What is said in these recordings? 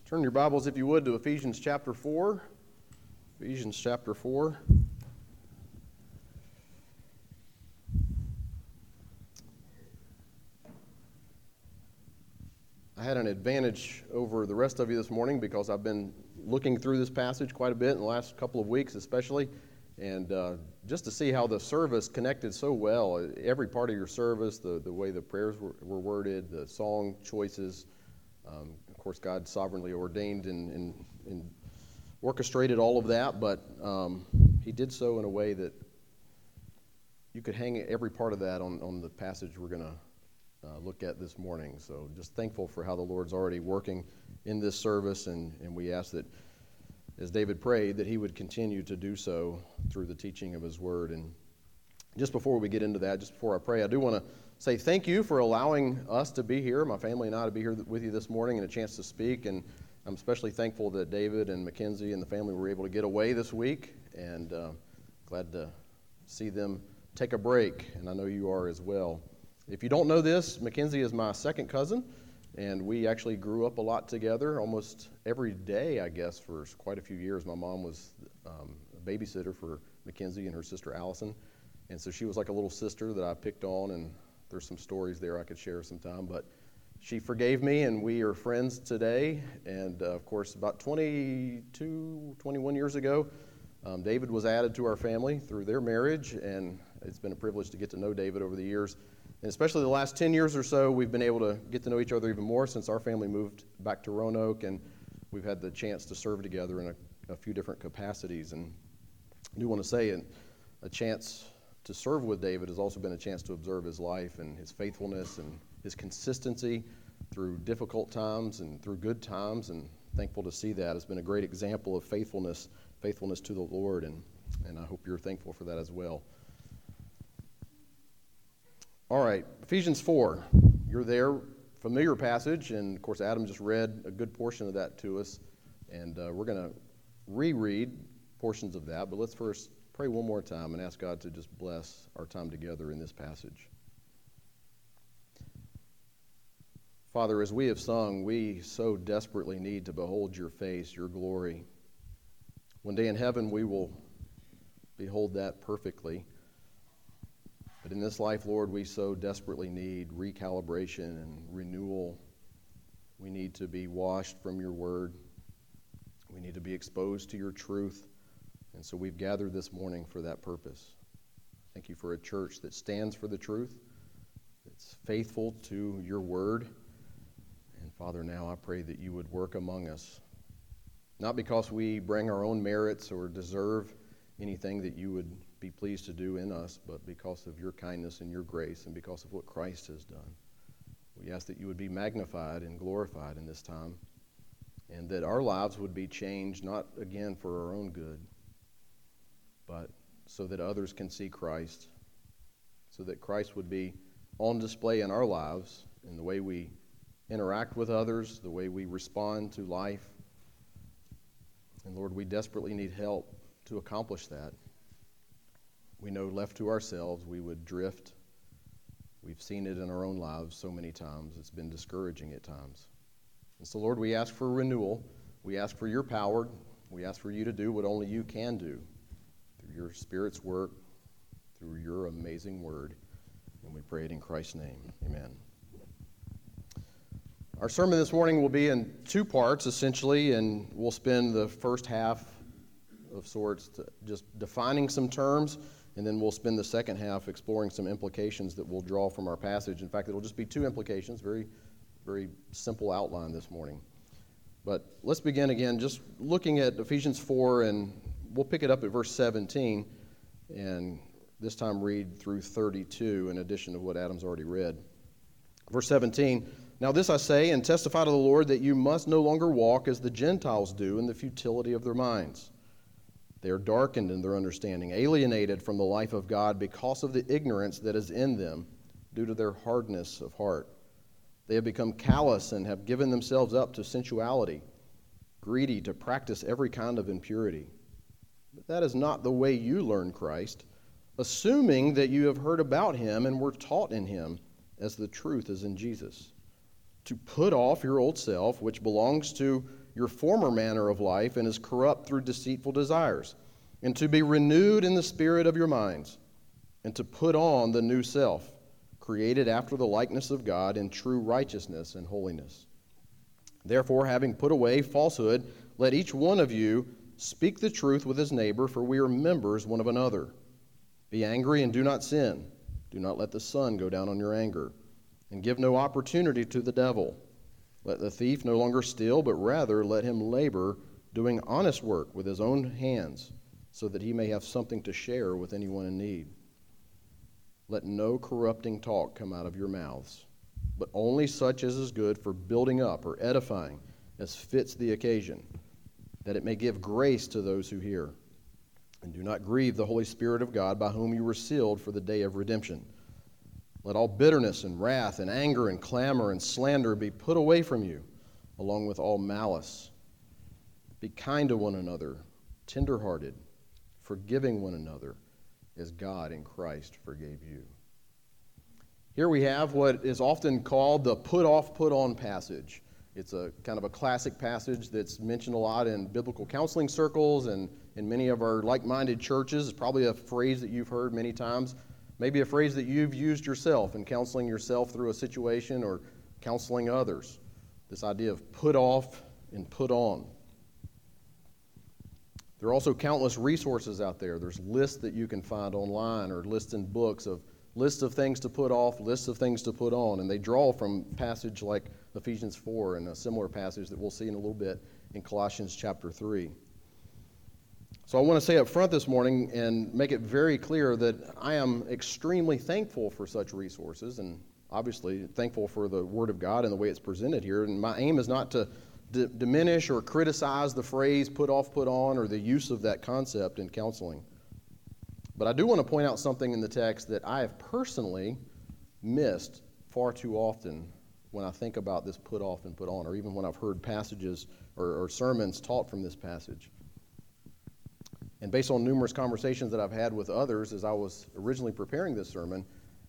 Turn your Bibles, if you would, to Ephesians chapter 4. Ephesians chapter 4. I had an advantage over the rest of you this morning because I've been looking through this passage quite a bit in the last couple of weeks especially, and just to see how the service connected so well. Every part of your service, the way the prayers were worded, the song choices. Of course, God sovereignly ordained and orchestrated all of that, but He did so in a way that you could hang every part of that on the passage we're going to look at this morning. So just thankful for how the Lord's already working in this service, and we ask that, as David prayed, that He would continue to do so through the teaching of His Word. And just before we get into that, just before I pray, I do want to say thank you for allowing us to be here, my family and I, to be here with you this morning and a chance to speak. And I'm especially thankful that David and Mackenzie and the family were able to get away this week, and glad to see them take a break, and I know you are as well. If you don't know this, Mackenzie is my second cousin, and we actually grew up a lot together almost every day, I guess, for quite a few years. My mom was a babysitter for Mackenzie and her sister Allison, and so she was like a little sister that I picked on, and there's some stories there I could share sometime, but she forgave me, and we are friends today. And of course, about 21 years ago, David was added to our family through their marriage, and it's been a privilege to get to know David over the years. And especially the last 10 years or so, we've been able to get to know each other even more since our family moved back to Roanoke, and we've had the chance to serve together in a few different capacities. And I do want to say a chance to serve with David has also been a chance to observe his life and his faithfulness and his consistency through difficult times and through good times, and thankful to see that. It's been a great example of faithfulness to the Lord, and I hope you're thankful for that as well. All right, Ephesians 4. You're there, familiar passage, and of course Adam just read a good portion of that to us, and we're going to reread portions of that, but let's first pray one more time and ask God to just bless our time together in this passage. Father, as we have sung, we so desperately need to behold your face, your glory. One day in heaven we will behold that perfectly. But in this life, Lord, we so desperately need recalibration and renewal. We need to be washed from your word. We need to be exposed to your truth. And so we've gathered this morning for that purpose. Thank you for a church that stands for the truth, that's faithful to your word. And Father, now I pray that you would work among us, not because we bring our own merits or deserve anything that you would be pleased to do in us, but because of your kindness and your grace and because of what Christ has done. We ask that you would be magnified and glorified in this time, and that our lives would be changed, not again for our own good, but so that others can see Christ, so that Christ would be on display in our lives, in the way we interact with others, the way we respond to life. And Lord, we desperately need help to accomplish that. We know left to ourselves, we would drift. We've seen it in our own lives so many times. It's been discouraging at times. And so, Lord, we ask for renewal. We ask for your power. We ask for you to do what only you can do through your Spirit's work, through your amazing word. And we pray it in Christ's name. Amen. Our sermon this morning will be in two parts, essentially, and we'll spend the first half of sorts just defining some terms, and then we'll spend the second half exploring some implications that we'll draw from our passage. In fact, it'll just be two implications, very, very simple outline this morning. But let's begin again just looking at Ephesians 4, and we'll pick it up at verse 17, and this time read through 32 in addition to what Adam's already read. Verse 17, "Now this I say and testify to the Lord that you must no longer walk as the Gentiles do in the futility of their minds. They are darkened in their understanding, alienated from the life of God because of the ignorance that is in them due to their hardness of heart. They have become callous and have given themselves up to sensuality, greedy to practice every kind of impurity. But that is not the way you learn Christ, assuming that you have heard about him and were taught in him, as the truth is in Jesus. To put off your old self, which belongs to your former manner of life and is corrupt through deceitful desires, and to be renewed in the spirit of your minds, and to put on the new self, created after the likeness of God in true righteousness and holiness. Therefore, having put away falsehood, let each one of you speak the truth with his neighbor, for we are members one of another. Be angry and do not sin. Do not let the sun go down on your anger, and give no opportunity to the devil. Let the thief no longer steal, but rather let him labor, doing honest work with his own hands, so that he may have something to share with anyone in need. Let no corrupting talk come out of your mouths, but only such as is good for building up or edifying, as fits the occasion, that it may give grace to those who hear. And do not grieve the Holy Spirit of God, by whom you were sealed for the day of redemption. Let all bitterness and wrath and anger and clamor and slander be put away from you, along with all malice. Be kind to one another, tender-hearted, forgiving one another, as God in Christ forgave you. Here we have what is often called the put off, put on passage. It's a kind of a classic passage that's mentioned a lot in biblical counseling circles and in many of our like-minded churches. It's probably a phrase that you've heard many times, maybe a phrase that you've used yourself in counseling yourself through a situation or counseling others. This idea of put off and put on. There are also countless resources out there. There's lists that you can find online or lists in books of lists of things to put off, lists of things to put on, and they draw from passage like Ephesians 4 and a similar passage that we'll see in a little bit in Colossians chapter 3. So I want to say up front this morning and make it very clear that I am extremely thankful for such resources, and obviously thankful for the Word of God and the way it's presented here. And my aim is not to diminish or criticize the phrase put off, put on, or the use of that concept in counseling. But I do want to point out something in the text that I have personally missed far too often when I think about this put off and put on, or even when I've heard passages or sermons taught from this passage. And based on numerous conversations that I've had with others as I was originally preparing this sermon,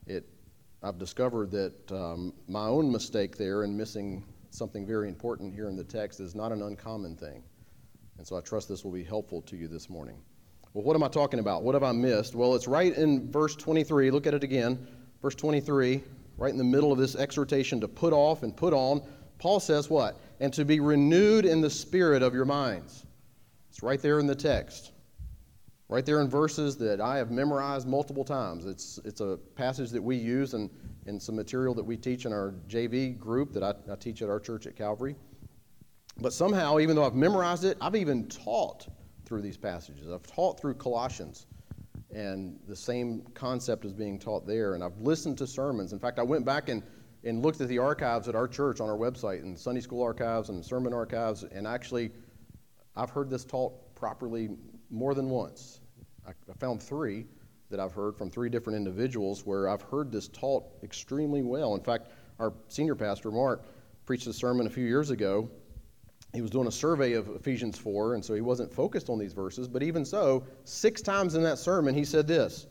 I've discovered that my own mistake there in missing something very important here in the text is not an uncommon thing. And so I trust this will be helpful to you this morning. Well, what am I talking about? What have I missed? Well, it's right in verse 23. Look at it again. Verse 23, right in the middle of this exhortation to put off and put on, Paul says what? And to be renewed in the spirit of your minds. It's right there in the text. Right there in verses that I have memorized multiple times. It's a passage that we use in some material that we teach in our JV group that I teach at our church at Calvary. But somehow, even though I've memorized it, I've even taught through these passages. I've taught through Colossians, and the same concept is being taught there. And I've listened to sermons. In fact, I went back and looked at the archives at our church on our website, and Sunday school archives and sermon archives, and actually I've heard this taught properly more than once. I found 3 that I've heard from 3 different individuals where I've heard this taught extremely well. In fact, our senior pastor, Mark, preached a sermon a few years ago. He was doing a survey of Ephesians 4, and so he wasn't focused on these verses, but even so, 6 times in that sermon he said this: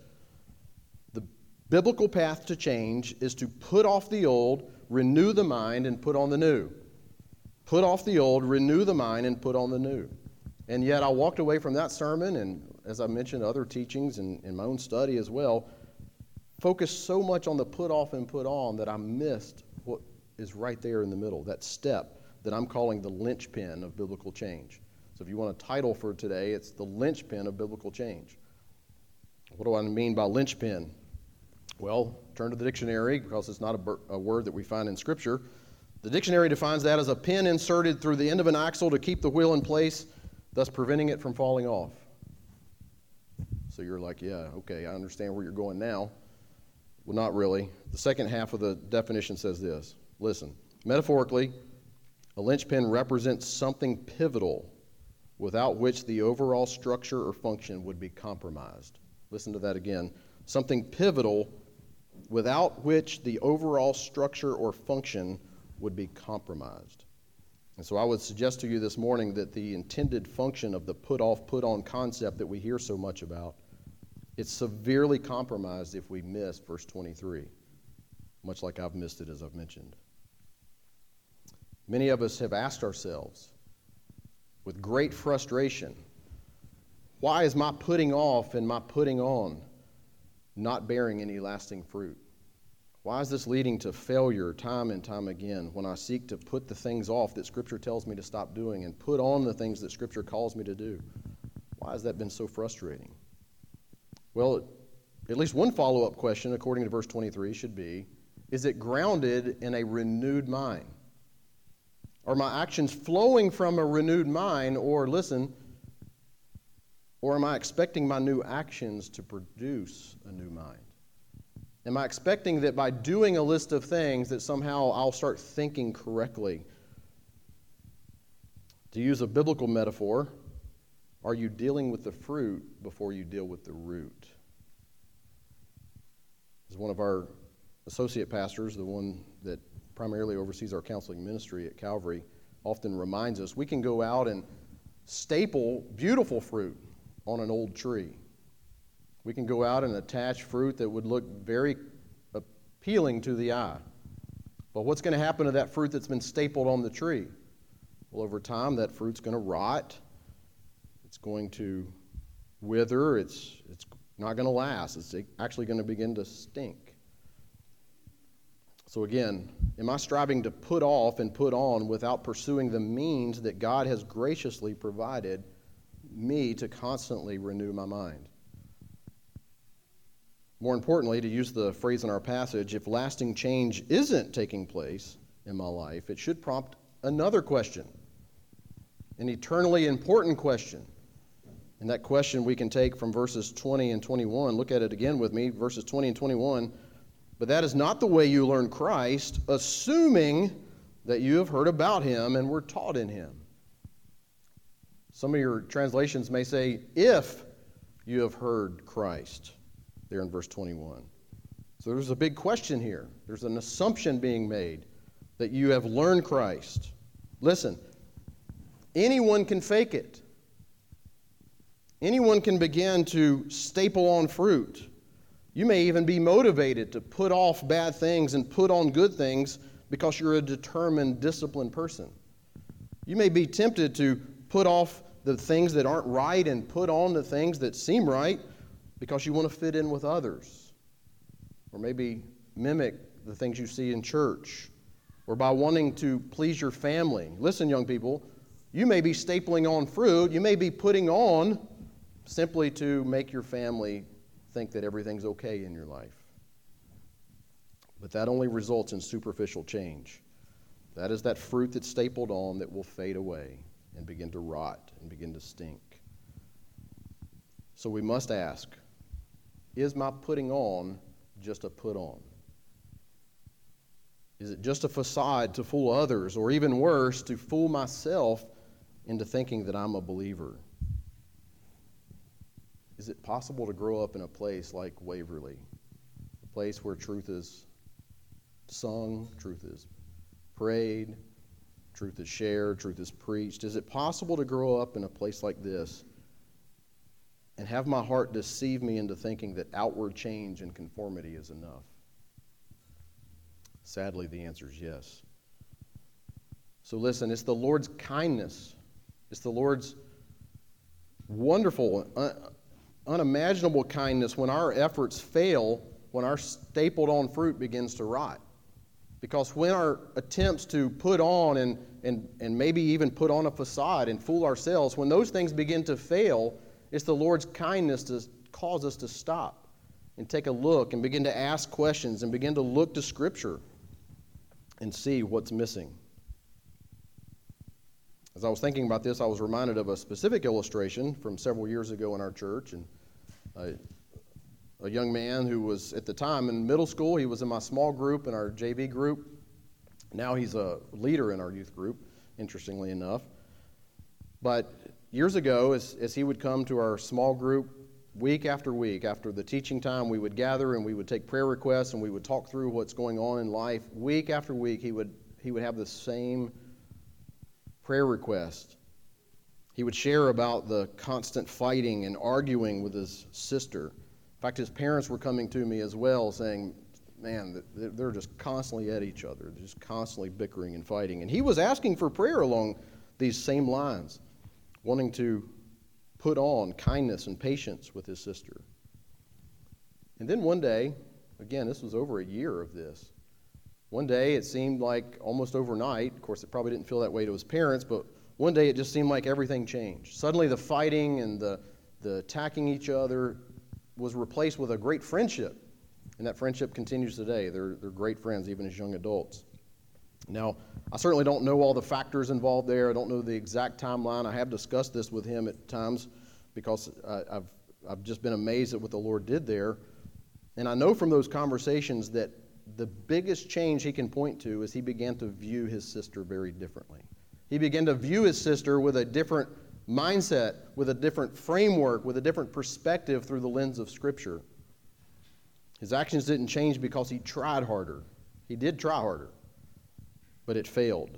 the biblical path to change is to put off the old, renew the mind, and put on the new. Put off the old, renew the mind, and put on the new. And yet I walked away from that sermon, and as I mentioned, other teachings and in my own study as well, focused so much on the put off and put on that I missed what is right there in the middle, that step that I'm calling the linchpin of biblical change. So if you want a title for today, it's the linchpin of biblical change. What do I mean by linchpin? Well, turn to the dictionary because it's not a word that we find in Scripture. The dictionary defines that as a pin inserted through the end of an axle to keep the wheel in place, thus preventing it from falling off. So you're like, yeah, okay, I understand where you're going now. Well, not really. The second half of the definition says this. Listen, metaphorically, a linchpin represents something pivotal without which the overall structure or function would be compromised. Listen to that again. Something pivotal without which the overall structure or function would be compromised. And so I would suggest to you this morning that the intended function of the put off, put on concept that we hear so much about, it's severely compromised if we miss verse 23, much like I've missed it as I've mentioned. Many of us have asked ourselves, with great frustration. Why is my putting off and my putting on not bearing any lasting fruit? Why is this leading to failure time and time again when I seek to put the things off that Scripture tells me to stop doing and put on the things that Scripture calls me to do? Why has that been so frustrating? Well, at least one follow-up question, according to verse 23, should be, is it grounded in a renewed mind? Are my actions flowing from a renewed mind, or listen, or am I expecting my new actions to produce a new mind? Am I expecting that by doing a list of things that somehow I'll start thinking correctly? To use a biblical metaphor, are you dealing with the fruit before you deal with the root? As one of our associate pastors, the one that primarily oversees our counseling ministry at Calvary, often reminds us, we can go out and staple beautiful fruit on an old tree. We can go out and attach fruit that would look very appealing to the eye. But what's going to happen to that fruit that's been stapled on the tree? Well, over time, that fruit's going to rot. It's going to wither. It's not going to last. It's actually going to begin to stink. So again, am I striving to put off and put on without pursuing the means that God has graciously provided me to constantly renew my mind? More importantly, to use the phrase in our passage, if lasting change isn't taking place in my life, it should prompt another question, an eternally important question. And that question we can take from verses 20 and 21. Look at it again with me, verses 20 and 21. But that is not the way you learn Christ, assuming that you have heard about him and were taught in him. Some of your translations may say, if you have heard Christ, there in verse 21. So there's a big question here. There's an assumption being made that you have learned Christ. Listen, anyone can fake it. Anyone can begin to staple on fruit. You may even be motivated to put off bad things and put on good things because you're a determined, disciplined person. You may be tempted to put off the things that aren't right and put on the things that seem right because you want to fit in with others. Or maybe mimic the things you see in church. Or by wanting to please your family. Listen, young people, you may be stapling on fruit. You may be putting on simply to make your family think that everything's okay in your life. But that only results in superficial change. That is that fruit that's stapled on that will fade away and begin to rot and begin to stink. So we must ask, is my putting on just a put on? Is it just a facade to fool others, or even worse, to fool myself into thinking that I'm a believer? Is it possible to grow up in a place like Waverly, a place where truth is sung, truth is prayed, truth is shared, truth is preached? Is it possible to grow up in a place like this and have my heart deceive me into thinking that outward change and conformity is enough? Sadly, the answer is yes. So listen, it's the Lord's kindness. It's the Lord's wonderful, unimaginable kindness when our efforts fail, when our stapled on fruit begins to rot. Because when our attempts to put on and maybe even put on a facade and fool ourselves, when those things begin to fail, it's the Lord's kindness to cause us to stop and take a look and begin to ask questions and begin to look to Scripture and see what's missing. As I was thinking about this, I was reminded of a specific illustration from several years ago in our church. And a young man who was, at the time, in middle school. He was in my small group, in our JV group. Now he's a leader in our youth group, interestingly enough. But years ago, as he would come to our small group, week after week, after the teaching time, we would gather and we would take prayer requests and we would talk through what's going on in life. Week after week, he would have the same prayer request. He would share about the constant fighting and arguing with his sister. In fact, his parents were coming to me as well saying, man, they're just constantly at each other. They're just constantly bickering and fighting. And he was asking for prayer along these same lines. wanting to put on kindness and patience with his sister. And then one day, again, this was over a year of this. One day it seemed like almost overnight, of course it probably didn't feel that way to his parents, but one day it just seemed like everything changed. Suddenly the fighting and the attacking each other was replaced with a great friendship. And that friendship continues today. They're great friends, even as young adults. Now, I certainly don't know all the factors involved there. I don't know the exact timeline. I have discussed this with him at times because I've just been amazed at what the Lord did there. And I know from those conversations that the biggest change he can point to is he began to view his sister very differently. He began to view his sister with a different mindset, with a different framework, with a different perspective through the lens of Scripture. His actions didn't change because he tried harder. He did try harder, but it failed.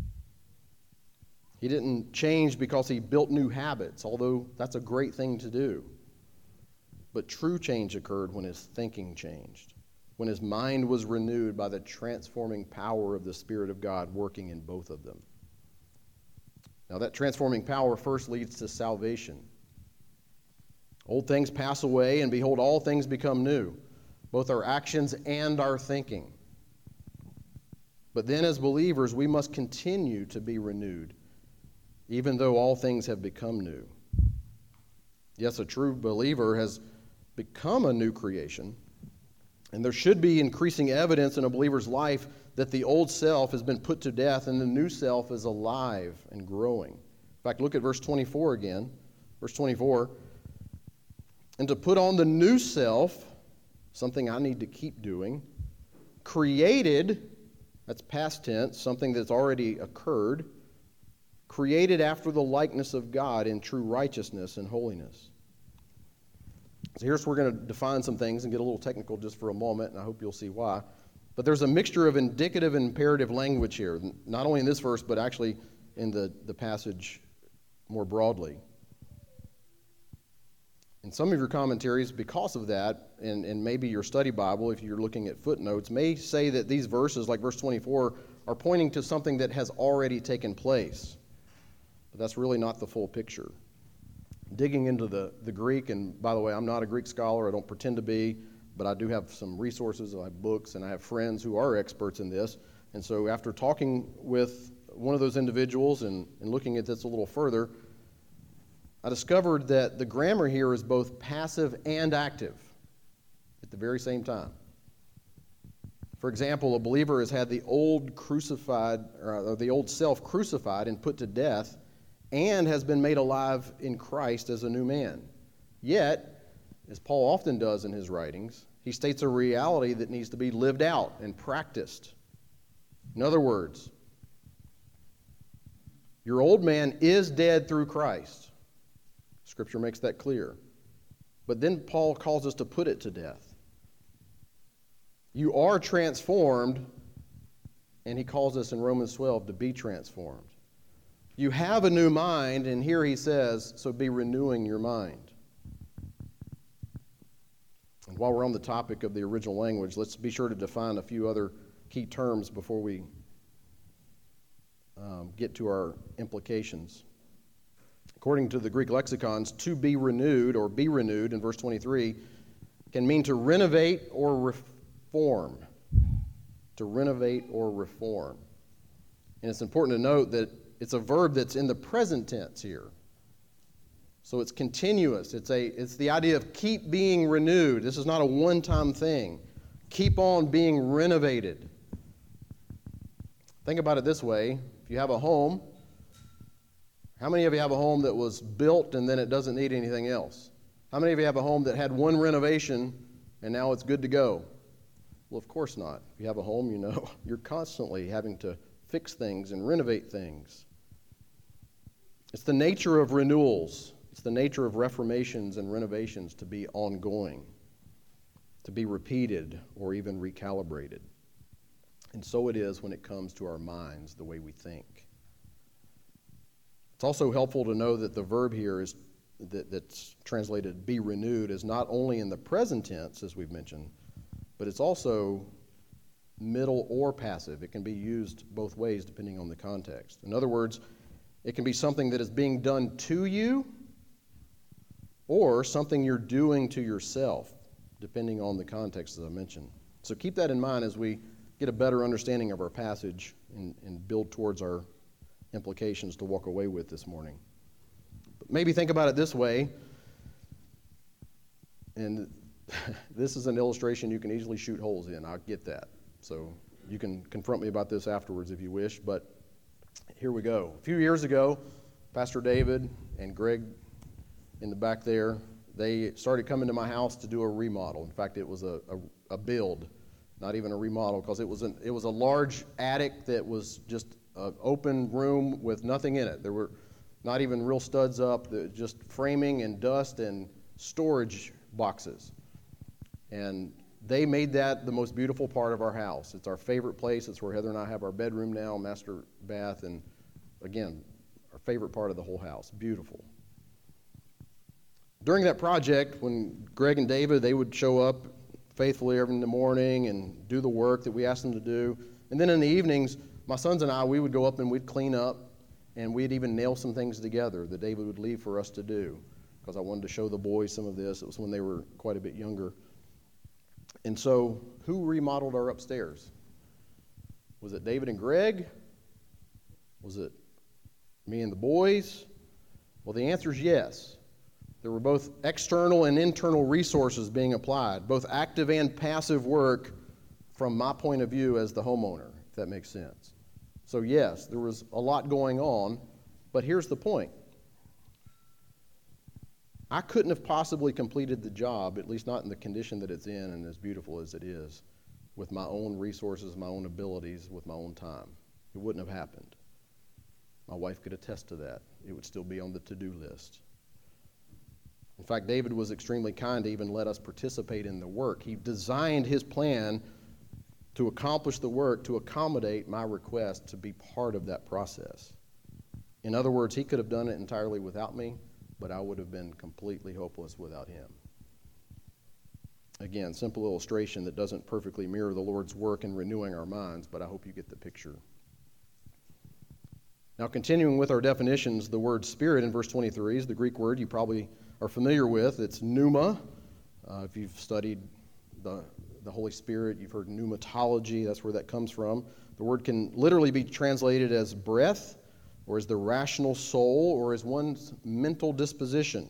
He didn't change because he built new habits, although that's a great thing to do. But true change occurred when his thinking changed, when his mind was renewed by the transforming power of the Spirit of God working in both of them. Now, that transforming power first leads to salvation. Old things pass away, and behold, all things become new, both our actions and our thinking. But then, as believers, we must continue to be renewed, even though all things have become new. Yes, a true believer has become a new creation, and there should be increasing evidence in a believer's life that the old self has been put to death and the new self is alive and growing. In fact, look at verse 24 again. Verse 24, and to put on the new self, something I need to keep doing, created, that's past tense, something that's already occurred, created after the likeness of God in true righteousness and holiness. So here's where we're going to define some things and get a little technical just for a moment, and I hope you'll see why. But there's a mixture of indicative and imperative language here, not only in this verse, but actually in the passage more broadly. In some of your commentaries, because of that, and maybe your study Bible, if you're looking at footnotes, may say that these verses, like verse 24, are pointing to something that has already taken place. But that's really not the full picture. Digging into the Greek, and by the way, I'm not a Greek scholar, I don't pretend to be, but I do have some resources, I have books, and I have friends who are experts in this. And so after talking with one of those individuals and looking at this a little further, I discovered that the grammar here is both passive and active at the very same time. For example, a believer has had the old self crucified and put to death, and has been made alive in Christ as a new man. Yet, as Paul often does in his writings, he states a reality that needs to be lived out and practiced. In other words, your old man is dead through Christ. Scripture makes that clear. But then Paul calls us to put it to death. You are transformed, and he calls us in Romans 12 to be transformed. You have a new mind, and here he says, so be renewing your mind. And while we're on the topic of the original language, let's be sure to define a few other key terms before we get to our implications. According to the Greek lexicons, to be renewed or be renewed in verse 23 can mean to renovate or reform. To renovate or reform. And it's important to note that it's a verb that's in the present tense here. So it's continuous. It's the idea of keep being renewed. This is not a one-time thing. Keep on being renovated. Think about it this way. If you have a home, how many of you have a home that was built and then it doesn't need anything else? How many of you have a home that had one renovation and now it's good to go? Well, of course not. If you have a home, you know you're constantly having to fix things and renovate things. It's the nature of renewals. It's the nature of reformations and renovations to be ongoing, to be repeated or even recalibrated. And so it is when it comes to our minds, the way we think. It's also helpful to know that the verb here is that's translated be renewed is not only in the present tense, as we've mentioned, but it's also middle or passive. It can be used both ways depending on the context. In other words, It can be something that is being done to you or something you're doing to yourself, depending on the context, as I mentioned. So keep that in mind as we get a better understanding of our passage and build towards our implications to walk away with this morning. But maybe think about it this way, and this is an illustration you can easily shoot holes in. I get that. So you can confront me about this afterwards if you wish, but here we go. A few years ago, Pastor David and Greg in the back there, they started coming to my house to do a remodel. In fact, it was a build, not even a remodel, because it was a large attic that was just an open room with nothing in it. There were not even real studs up, just framing and dust and storage boxes. And they made that the most beautiful part of our house. It's our favorite place. It's where Heather and I have our bedroom now, master bath, and again, our favorite part of the whole house. Beautiful. During that project, when Greg and David, they would show up faithfully every in the morning and do the work that we asked them to do. And then in the evenings, my sons and I, we would go up and we'd clean up, and we'd even nail some things together that David would leave for us to do, because I wanted to show the boys some of this. It was when they were quite a bit younger. And so, who remodeled our upstairs? Was it David and Greg? Was it me and the boys? Well, the answer is yes. There were both external and internal resources being applied, both active and passive work from my point of view as the homeowner, if that makes sense. So yes, there was a lot going on, but here's the point. I couldn't have possibly completed the job, at least not in the condition that it's in and as beautiful as it is, with my own resources, my own abilities, with my own time. It wouldn't have happened. My wife could attest to that. It would still be on the to-do list. In fact, David was extremely kind to even let us participate in the work. He designed his plan to accomplish the work to accommodate my request to be part of that process. In other words, he could have done it entirely without me, but I would have been completely hopeless without him. Again, simple illustration that doesn't perfectly mirror the Lord's work in renewing our minds, but I hope you get the picture. Now, continuing with our definitions, the word spirit in verse 23 is the Greek word you probably are familiar with. It's pneuma. If you've studied the Holy Spirit, you've heard pneumatology. That's where that comes from. The word can literally be translated as breath, or as the rational soul, or as one's mental disposition,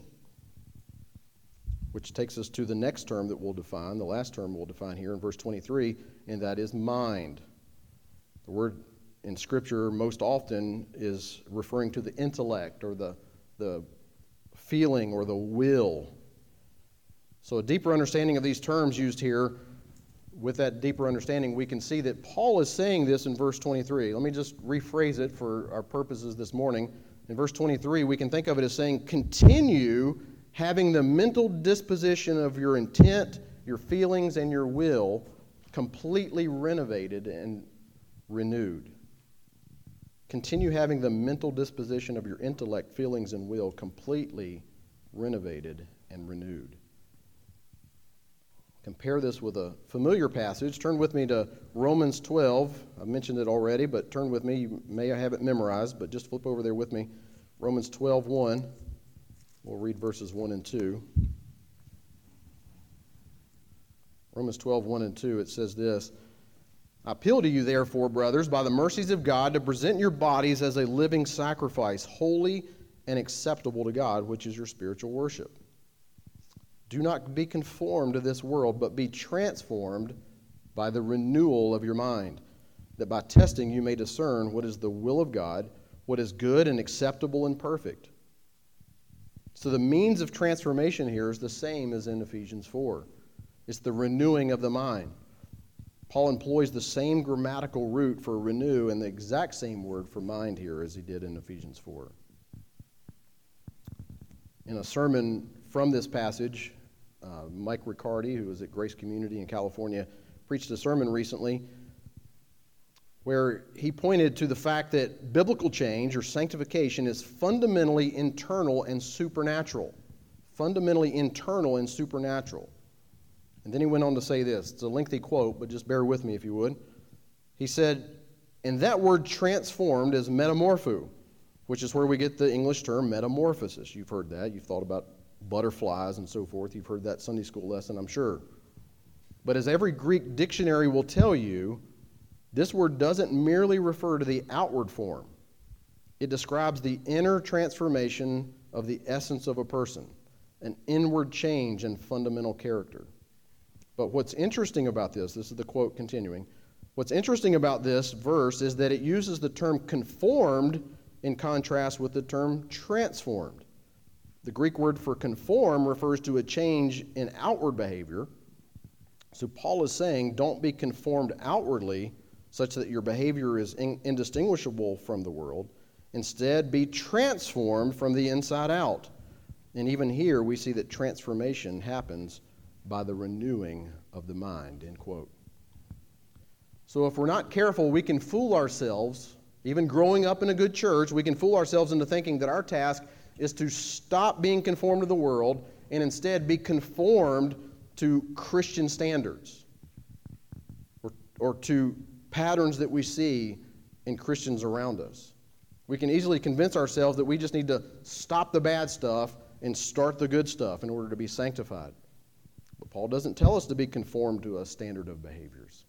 which takes us to the next term that we'll define, the last term we'll define here in verse 23, and that is mind. The word in Scripture most often is referring to the intellect or the feeling or the will. So a deeper understanding of these terms used here, with that deeper understanding, we can see that Paul is saying this in verse 23. Let me just rephrase it for our purposes this morning. In verse 23, we can think of it as saying, continue having the mental disposition of your intent, your feelings, and your will completely renovated and renewed. Continue having the mental disposition of your intellect, feelings, and will completely renovated and renewed. Compare this with a familiar passage. Turn with me to Romans 12. I've mentioned it already, but turn with me. You may have it memorized, but just flip over there with me. Romans 12:1. We'll read verses 1 and 2. Romans 12:1 and 2, it says this, I appeal to you, therefore, brothers, by the mercies of God, to present your bodies as a living sacrifice, holy and acceptable to God, which is your spiritual worship. Do not be conformed to this world, but be transformed by the renewal of your mind, that by testing you may discern what is the will of God, what is good and acceptable and perfect. So the means of transformation here is the same as in Ephesians 4. It's the renewing of the mind. Paul employs the same grammatical root for renew and the exact same word for mind here as he did in Ephesians 4. In a sermon from this passage, Mike Riccardi, who was at Grace Community in California, preached a sermon recently where he pointed to the fact that biblical change or sanctification is fundamentally internal and supernatural. Fundamentally internal and supernatural. And then he went on to say this. It's a lengthy quote, but just bear with me if you would. He said, and that word transformed is metamorpho, which is where we get the English term metamorphosis. You've heard that. You've thought about butterflies and so forth. You've heard that Sunday school lesson, I'm sure. But as every Greek dictionary will tell you, this word doesn't merely refer to the outward form. It describes the inner transformation of the essence of a person, an inward change in fundamental character. But what's interesting about this is the quote continuing, what's interesting about this verse is that it uses the term conformed in contrast with the term transformed. The Greek word for conform refers to a change in outward behavior. So Paul is saying, don't be conformed outwardly such that your behavior is indistinguishable from the world. Instead, be transformed from the inside out. And even here, we see that transformation happens by the renewing of the mind, end quote. So if we're not careful, we can fool ourselves. Even growing up in a good church, we can fool ourselves into thinking that our task is to stop being conformed to the world and instead be conformed to Christian standards or to patterns that we see in Christians around us. We can easily convince ourselves that we just need to stop the bad stuff and start the good stuff in order to be sanctified. But Paul doesn't tell us to be conformed to a standard of behaviors.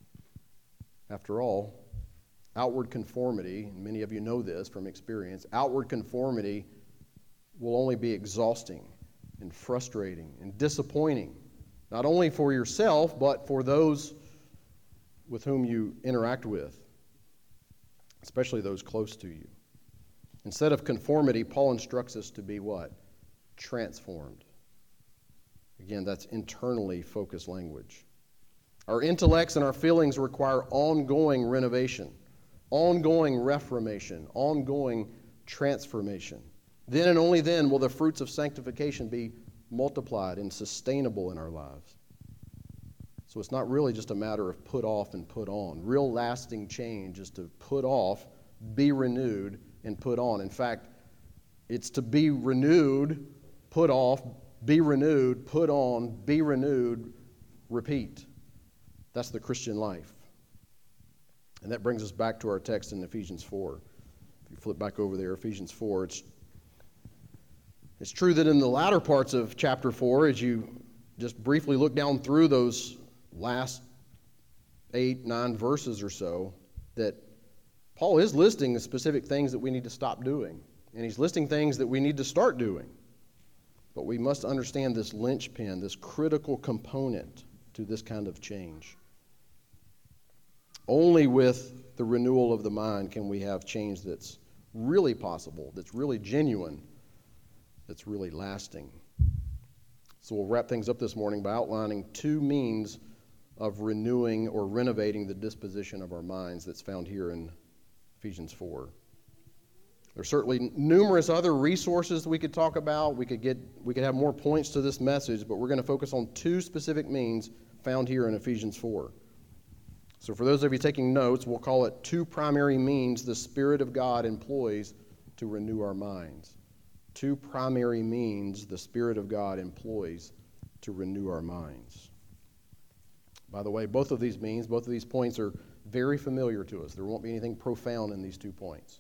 After all, outward conformity, and many of you know this from experience, outward conformity will only be exhausting and frustrating and disappointing, not only for yourself, but for those with whom you interact with, especially those close to you. Instead of conformity, Paul instructs us to be what? Transformed. Again, that's internally focused language. Our intellects and our feelings require ongoing renovation, ongoing reformation, ongoing transformation. Then and only then will the fruits of sanctification be multiplied and sustainable in our lives. So it's not really just a matter of put off and put on. Real lasting change is to put off, be renewed, and put on. In fact, it's to be renewed, put off, be renewed, put on, be renewed, repeat. That's the Christian life. And that brings us back to our text in Ephesians 4. If you flip back over there, Ephesians 4, it's true that in the latter parts of chapter 4, as you just briefly look down through those last 8, 9 verses or so, that Paul is listing the specific things that we need to stop doing. And he's listing things that we need to start doing. But we must understand this linchpin, this critical component to this kind of change. Only with the renewal of the mind can we have change that's really possible, that's really genuine, that's really lasting. So we'll wrap things up this morning by outlining 2 means of renewing or renovating the disposition of our minds that's found here in Ephesians 4. There's certainly numerous other resources we could talk about. We could have more points to this message, but we're going to focus on 2 specific means found here in Ephesians 4. So for those of you taking notes, we'll call it 2 primary means the Spirit of God employs to renew our minds. 2 primary means the Spirit of God employs to renew our minds. By the way, both of these points are very familiar to us. There won't be anything profound in these 2 points.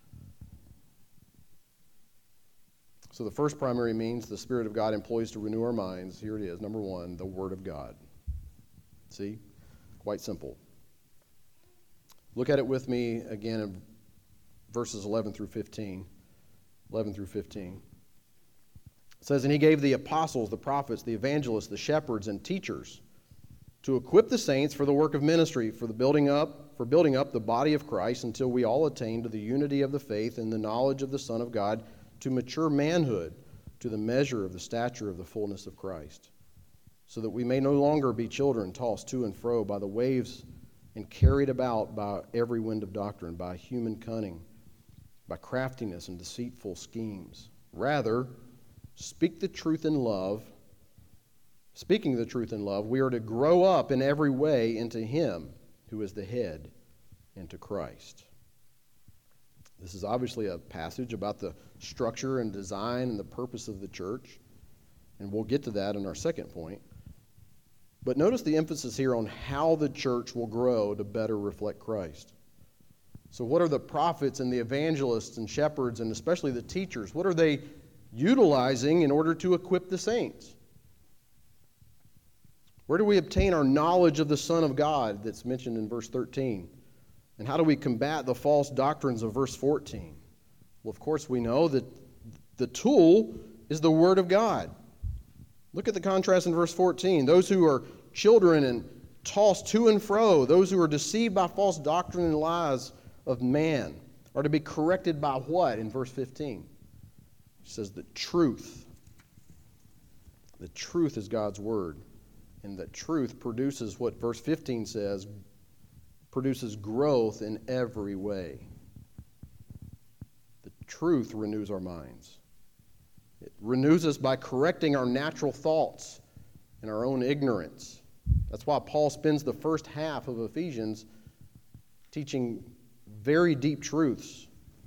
So the first primary means the Spirit of God employs to renew our minds, here it is, number 1, the Word of God. See? Quite simple. Look at it with me again in verses 11 through 15. 11 through 15. It says, "And he gave the apostles, the prophets, the evangelists, the shepherds, and teachers to equip the saints for the work of ministry, for building up the body of Christ until we all attain to the unity of the faith and the knowledge of the Son of God, to mature manhood, to the measure of the stature of the fullness of Christ, so that we may no longer be children tossed to and fro by the waves and carried about by every wind of doctrine, by human cunning, by craftiness and deceitful schemes. Rather, speaking the truth in love, we are to grow up in every way into Him who is the head, into Christ." This is obviously a passage about the structure and design and the purpose of the church, and we'll get to that in our second point. But notice the emphasis here on how the church will grow to better reflect Christ. So what are the prophets and the evangelists and shepherds and especially the teachers? What are they utilizing in order to equip the saints? Where do we obtain our knowledge of the Son of God that's mentioned in verse 13? And how do we combat the false doctrines of verse 14? Well, of course, we know that the tool is the Word of God. Look at the contrast in verse 14. Those who are children and tossed to and fro, those who are deceived by false doctrine and lies of man, are to be corrected by what in verse 15? It says the truth. The truth is God's Word. And that truth produces what verse 15 says, produces growth in every way. The truth renews our minds. It renews us by correcting our natural thoughts and our own ignorance. That's why Paul spends the first half of Ephesians teaching very deep truths.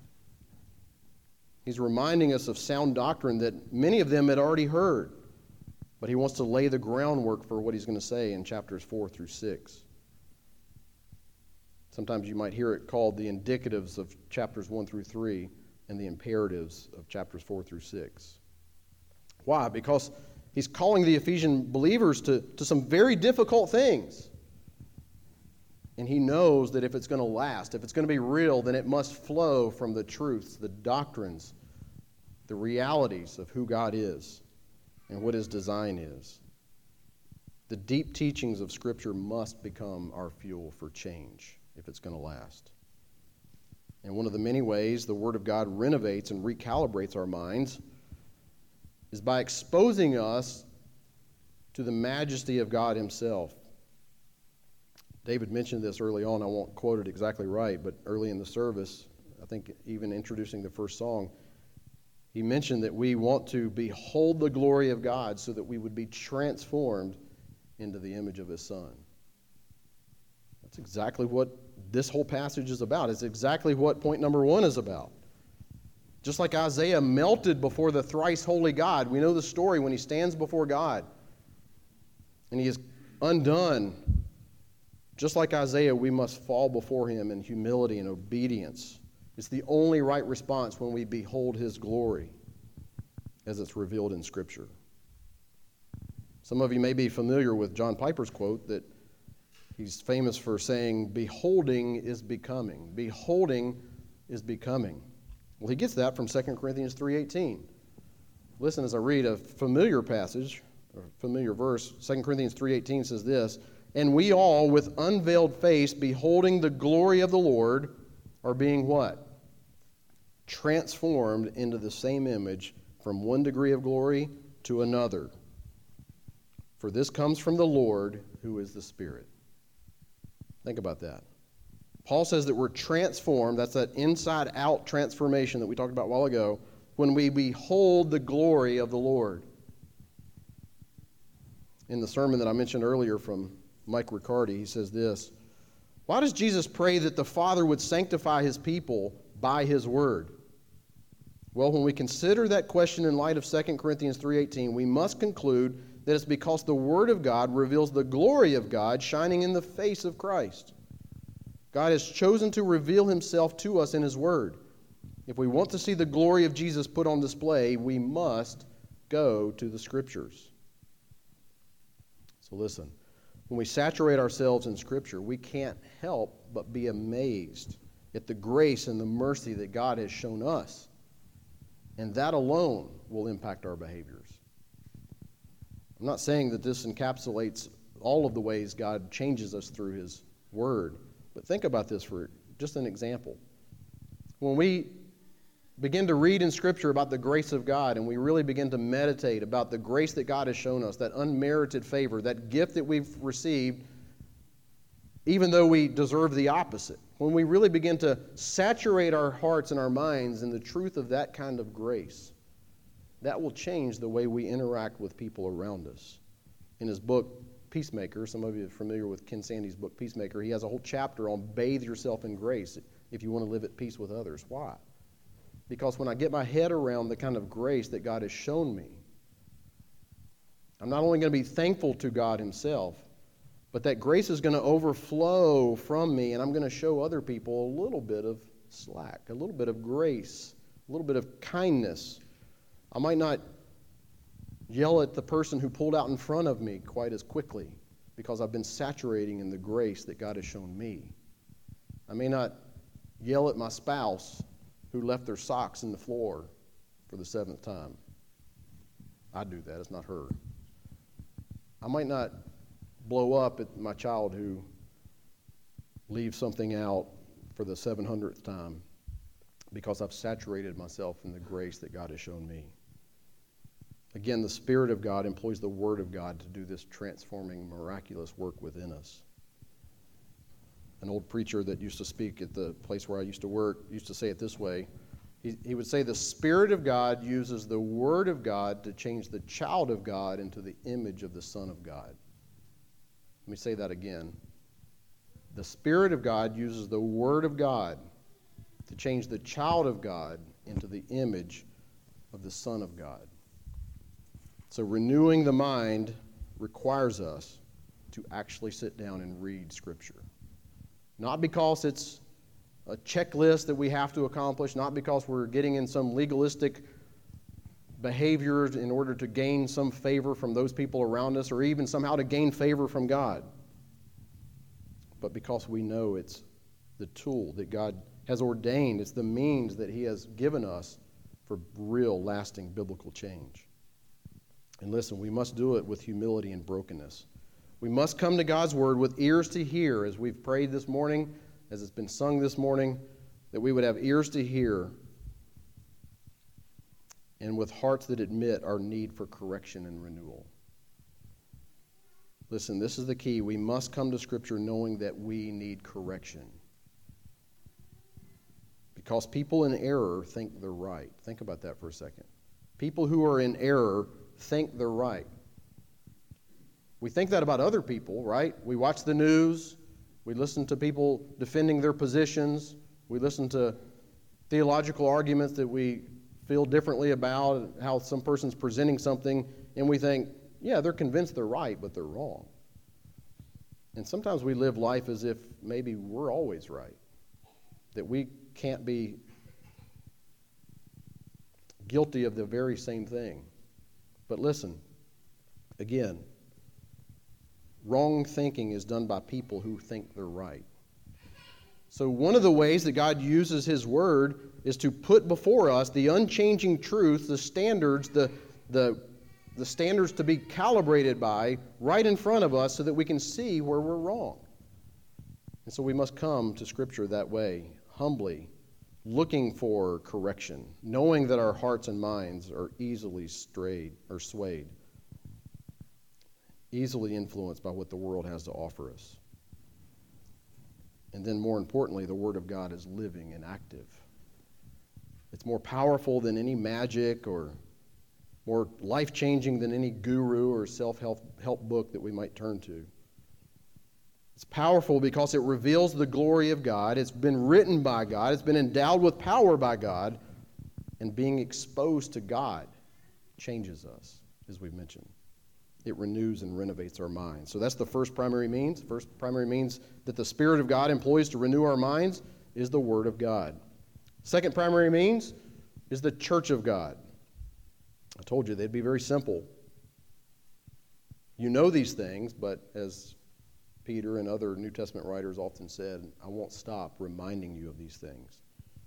He's reminding us of sound doctrine that many of them had already heard. But he wants to lay the groundwork for what he's going to say in chapters 4 through 6. Sometimes you might hear it called the indicatives of chapters 1 through 3 and the imperatives of chapters 4 through 6. Why? Because he's calling the Ephesian believers to some very difficult things. And he knows that if it's going to last, if it's going to be real, then it must flow from the truths, the doctrines, the realities of who God is and what His design is. The deep teachings of Scripture must become our fuel for change if it's going to last. And one of the many ways the Word of God renovates and recalibrates our minds is by exposing us to the majesty of God Himself. David mentioned this early on. I won't quote it exactly right, but early in the service, I think even introducing the first song, he mentioned that we want to behold the glory of God so that we would be transformed into the image of His Son. That's exactly what this whole passage is about. It's exactly what point number 1 is about. Just like Isaiah melted before the thrice holy God, we know the story when he stands before God and he is undone. Just like Isaiah, we must fall before Him in humility and obedience. It's the only right response when we behold His glory as it's revealed in Scripture. Some of you may be familiar with John Piper's quote that he's famous for saying, beholding is becoming. Beholding is becoming. Well, he gets that from 2 Corinthians 3:18. Listen as I read a familiar passage, or familiar verse. 2 Corinthians 3:18 says this, and we all with unveiled face beholding the glory of the Lord are being what? Transformed into the same image from one degree of glory to another. For this comes from the Lord, who is the Spirit. Think about that. Paul says that we're transformed, that's that inside-out transformation that we talked about a while ago, when we behold the glory of the Lord. In the sermon that I mentioned earlier from Mike Riccardi, he says this, why does Jesus pray that the Father would sanctify His people by His Word? Well, when we consider that question in light of 2 Corinthians 3:18, we must conclude that it's because the Word of God reveals the glory of God shining in the face of Christ. God has chosen to reveal Himself to us in His Word. If we want to see the glory of Jesus put on display, we must go to the Scriptures. So listen. When we saturate ourselves in Scripture, we can't help but be amazed at the grace and the mercy that God has shown us. And that alone will impact our behaviors. I'm not saying that this encapsulates all of the ways God changes us through His Word, but think about this for just an example. When we begin to read in Scripture about the grace of God and we really begin to meditate about the grace that God has shown us, that unmerited favor, that gift that we've received, even though we deserve the opposite, when we really begin to saturate our hearts and our minds in the truth of that kind of grace, that will change the way we interact with people around us. In his book, Peacemaker, some of you are familiar with Ken Sande's book, Peacemaker, he has a whole chapter on bathe yourself in grace if you want to live at peace with others. Why? Because when I get my head around the kind of grace that God has shown me, I'm not only going to be thankful to God Himself, But that grace is going to overflow from me, and I'm going to show other people a little bit of slack, a little bit of grace, a little bit of kindness. I might not yell at the person who pulled out in front of me quite as quickly because I've been saturating in the grace that God has shown me. I may not yell at my spouse who left their socks in the floor for the 7th time. I do that, it's not her. I might not blow up at my child who leaves something out for the 700th time because I've saturated myself in the grace that God has shown me. Again, the Spirit of God employs the Word of God to do this transforming, miraculous work within us. An old preacher that used to speak at the place where I used to work used to say it this way. He would say the Spirit of God uses the Word of God to change the child of God into the image of the Son of God. Let me say that again. The Spirit of God uses the Word of God to change the child of God into the image of the Son of God. So renewing the mind requires us to actually sit down and read Scripture. Not because it's a checklist that we have to accomplish, not because we're getting in some legalistic behaviors in order to gain some favor from those people around us or even somehow to gain favor from God, but because we know it's the tool that God has ordained. It's the means that He has given us for real, lasting biblical change. And listen, we must do it with humility and brokenness. We must come to God's Word with ears to hear, as we've prayed this morning, as it's been sung this morning, that we would have ears to hear and with hearts that admit our need for correction and renewal. Listen, this is the key. We must come to Scripture knowing that we need correction. Because people in error think they're right. Think about that for a second. People who are in error think they're right. We think that about other people, right? We watch the news. We listen to people defending their positions. We listen to theological arguments that we feel differently about, how some person's presenting something, and we think, yeah, they're convinced they're right, but they're wrong. And sometimes we live life as if maybe we're always right, that we can't be guilty of the very same thing. But listen, again, wrong thinking is done by people who think they're right. So one of the ways that God uses His Word is to put before us the unchanging truth, the standards, the standards to be calibrated by right in front of us so that we can see where we're wrong. And so we must come to Scripture that way, humbly, looking for correction, knowing that our hearts and minds are easily strayed or swayed, easily influenced by what the world has to offer us. And then more importantly, the Word of God is living and active. It's more powerful than any magic or more life-changing than any guru or self-help book that we might turn to. It's powerful because it reveals the glory of God. It's been written by God. It's been endowed with power by God. And being exposed to God changes us, as we've mentioned. It renews and renovates our minds. So that's the first primary means. The first primary means that the Spirit of God employs to renew our minds is the Word of God. Second primary means is the church of God. I told you they'd be very simple. You know these things, but as Peter and other New Testament writers often said, I won't stop reminding you of these things.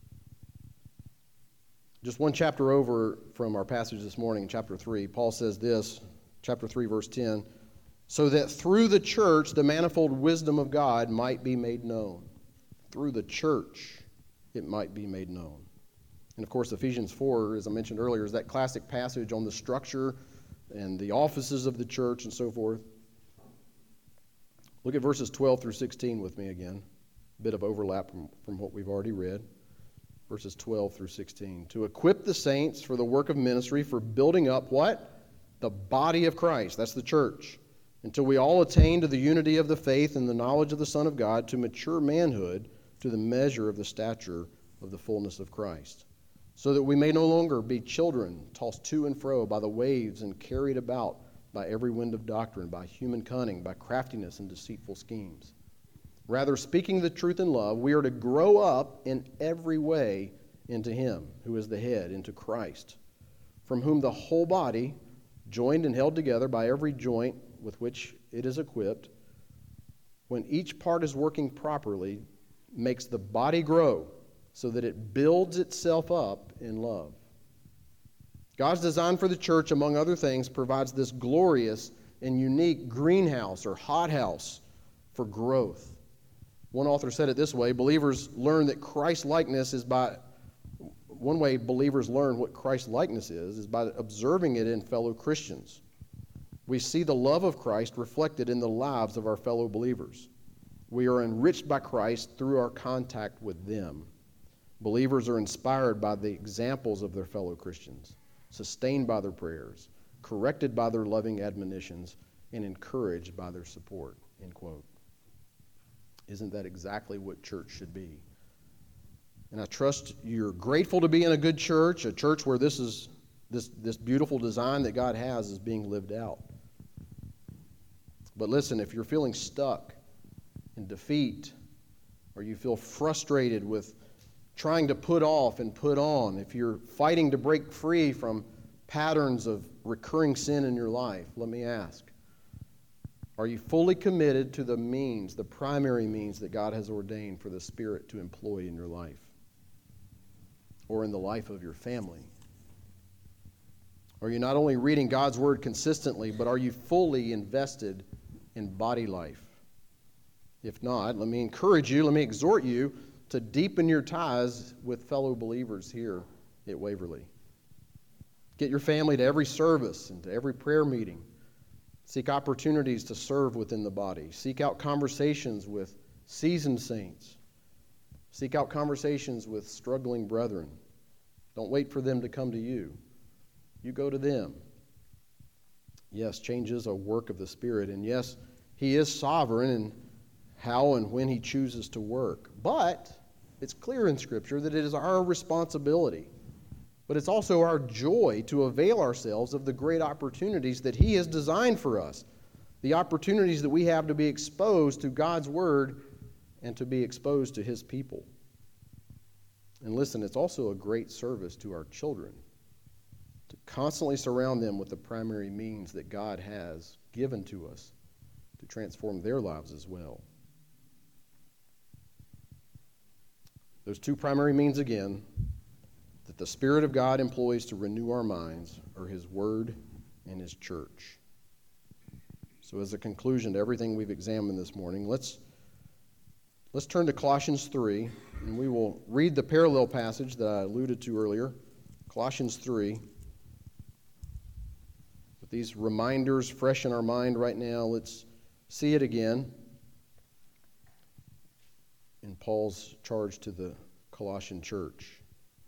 Just one chapter over from our passage this morning, in chapter 3, Paul says this, chapter 3, verse 10, so that through the church the manifold wisdom of God might be made known. Through the church it might be made known. And of course, Ephesians 4, as I mentioned earlier, is that classic passage on the structure and the offices of the church and so forth. Look at verses 12 through 16 with me again. A bit of overlap from what we've already read. Verses 12 through 16. To equip the saints for the work of ministry, for building up what? The body of Christ. That's the church. Until we all attain to the unity of the faith and the knowledge of the Son of God, to mature manhood, to the measure of the stature of the fullness of Christ. So that we may no longer be children, tossed to and fro by the waves and carried about by every wind of doctrine, by human cunning, by craftiness and deceitful schemes. Rather, speaking the truth in love, we are to grow up in every way into Him, who is the head, into Christ, from whom the whole body, joined and held together by every joint with which it is equipped, when each part is working properly, makes the body grow so that it builds itself up in love. God's design for the church, among other things, provides this glorious and unique greenhouse or hothouse for growth. One author said it this way: believers learn that Christ-likeness is by one way believers learn what Christ-likeness is by observing it in fellow Christians. We see the love of Christ reflected in the lives of our fellow believers. We are enriched by Christ through our contact with them. Believers are inspired by the examples of their fellow Christians, sustained by their prayers, corrected by their loving admonitions, and encouraged by their support. End quote. Isn't that exactly what church should be? And I trust you're grateful to be in a good church, a church where this beautiful design that God has is being lived out. But listen, if you're feeling stuck in defeat, or you feel frustrated with trying to put off and put on, if you're fighting to break free from patterns of recurring sin in your life, let me ask, are you fully committed to the means, the primary means that God has ordained for the Spirit to employ in your life or in the life of your family? Are you not only reading God's Word consistently, but are you fully invested in body life? If not, let me encourage you, let me exhort you to deepen your ties with fellow believers here at Waverly. Get your family to every service and to every prayer meeting. Seek opportunities to serve within the body. Seek out conversations with seasoned saints. Seek out conversations with struggling brethren. Don't wait for them to come to you. You go to them. Yes, change is a work of the Spirit, and yes, He is sovereign in how and when He chooses to work. But it's clear in Scripture that it is our responsibility, but it's also our joy to avail ourselves of the great opportunities that He has designed for us, the opportunities that we have to be exposed to God's Word and to be exposed to His people. And listen, it's also a great service to our children to constantly surround them with the primary means that God has given to us to transform their lives as well. Those two primary means, again, that the Spirit of God employs to renew our minds are His Word and His church. So as a conclusion to everything we've examined this morning, let's turn to Colossians 3, and we will read the parallel passage that I alluded to earlier, Colossians 3. With these reminders fresh in our mind right now, let's see it again in Paul's charge to the Colossian church.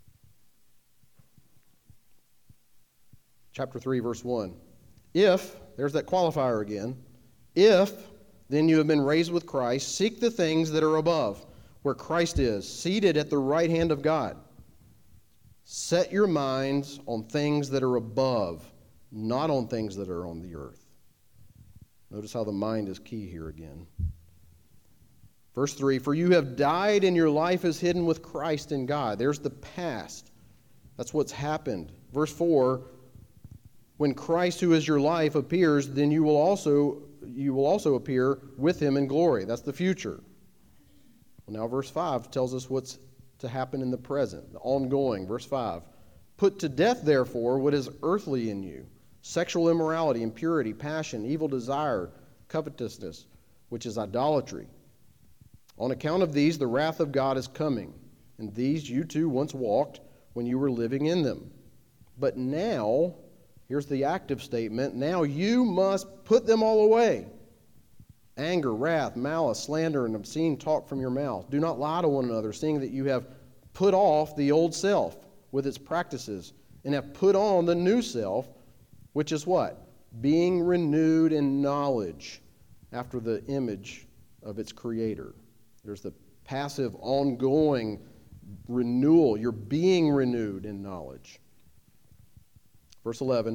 Chapter 3, verse 1. If, there's that qualifier again, if then you have been raised with Christ, seek the things that are above, where Christ is, seated at the right hand of God. Set your minds on things that are above, not on things that are on the earth. Notice how the mind is key here again. Verse 3, for you have died and your life is hidden with Christ in God. There's the past. That's what's happened. Verse 4, when Christ, who is your life, appears, then you will also appear with Him in glory. That's the future. Well, now verse 5 tells us what's to happen in the present, the ongoing. Verse 5, put to death, therefore, what is earthly in you, sexual immorality, impurity, passion, evil desire, covetousness, which is idolatry. On account of these, the wrath of God is coming. And these you too once walked when you were living in them. But now, here's the active statement, now you must put them all away. Anger, wrath, malice, slander, and obscene talk from your mouth. Do not lie to one another, seeing that you have put off the old self with its practices, and have put on the new self, which is what? Being renewed in knowledge after the image of its creator. There's the passive, ongoing renewal. You're being renewed in knowledge. Verse 11,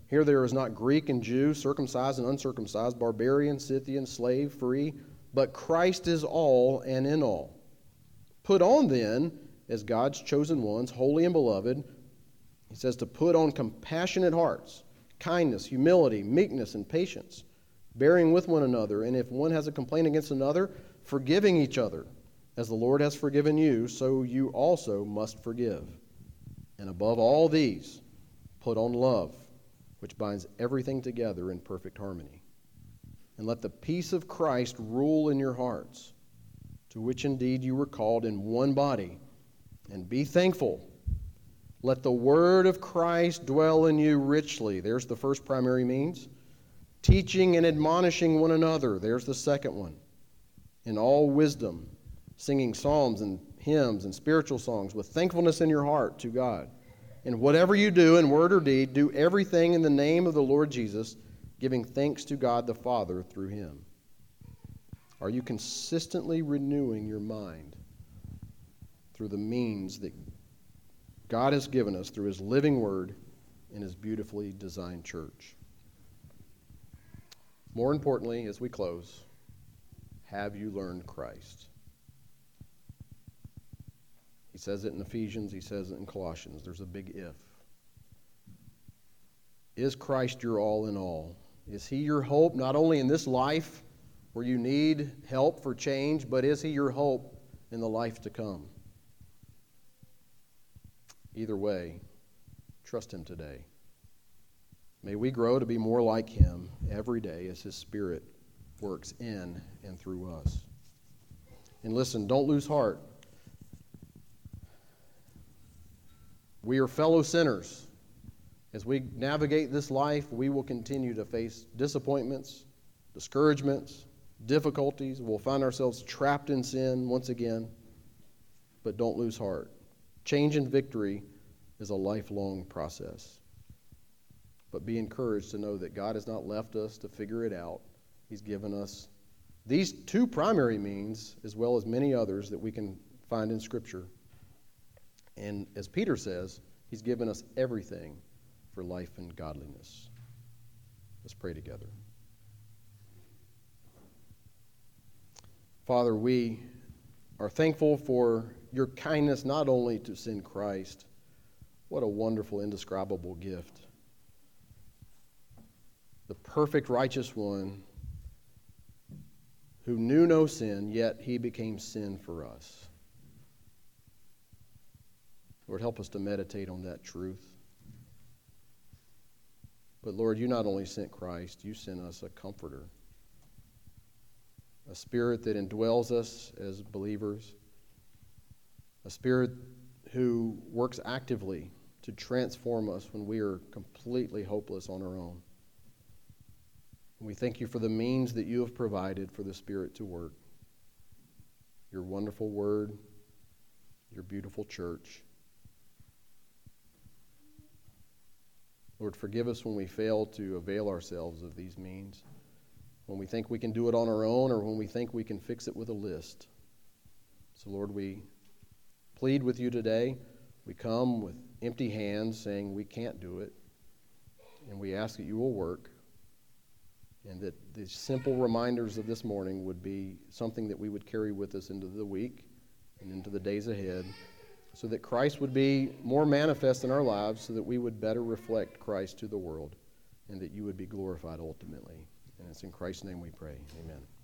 Here there is not Greek and Jew, circumcised and uncircumcised, barbarian, Scythian, slave, free, but Christ is all and in all. Put on then, as God's chosen ones, holy and beloved, he says to put on compassionate hearts, kindness, humility, meekness, and patience, bearing with one another, and if one has a complaint against another, forgiving each other. As the Lord has forgiven you, so you also must forgive. And above all these, put on love, which binds everything together in perfect harmony. And let the peace of Christ rule in your hearts, to which indeed you were called in one body, and be thankful. Let the word of Christ dwell in you richly. There's the first primary means. Teaching and admonishing one another. There's the second one. In all wisdom, singing psalms and hymns and spiritual songs with thankfulness in your heart to God. And whatever you do in word or deed, do everything in the name of the Lord Jesus, giving thanks to God the Father through him. Are you consistently renewing your mind through the means that God has given us through his living word and his beautifully designed church? More importantly, as we close, have you learned Christ? He says it in Ephesians, he says it in Colossians. There's a big if. Is Christ your all in all? Is he your hope not only in this life where you need help for change, but is he your hope in the life to come? Either way, trust him today. May we grow to be more like him every day as his Spirit works in and through us. And listen, don't lose heart. We are fellow sinners. As we navigate this life, we will continue to face disappointments, discouragements, difficulties. We'll find ourselves trapped in sin once again. But don't lose heart. Change and victory is a lifelong process. But be encouraged to know that God has not left us to figure it out. He's given us these two primary means, as well as many others that we can find in Scripture. And as Peter says, he's given us everything for life and godliness. Let's pray together. Father, we are thankful for your kindness not only to send Christ. What a wonderful, indescribable gift. The perfect righteous one who knew no sin, yet he became sin for us. Lord, help us to meditate on that truth. But Lord, you not only sent Christ, you sent us a comforter, a Spirit that indwells us as believers, a Spirit who works actively to transform us when we are completely hopeless on our own. We thank you for the means that you have provided for the Spirit to work. Your wonderful word, your beautiful church. Lord, forgive us when we fail to avail ourselves of these means, when we think we can do it on our own or when we think we can fix it with a list. So, Lord, we plead with you today. We come with empty hands saying we can't do it, and we ask that you will work. And that the simple reminders of this morning would be something that we would carry with us into the week and into the days ahead, so that Christ would be more manifest in our lives, so that we would better reflect Christ to the world, and that you would be glorified ultimately. And it's in Christ's name we pray. Amen.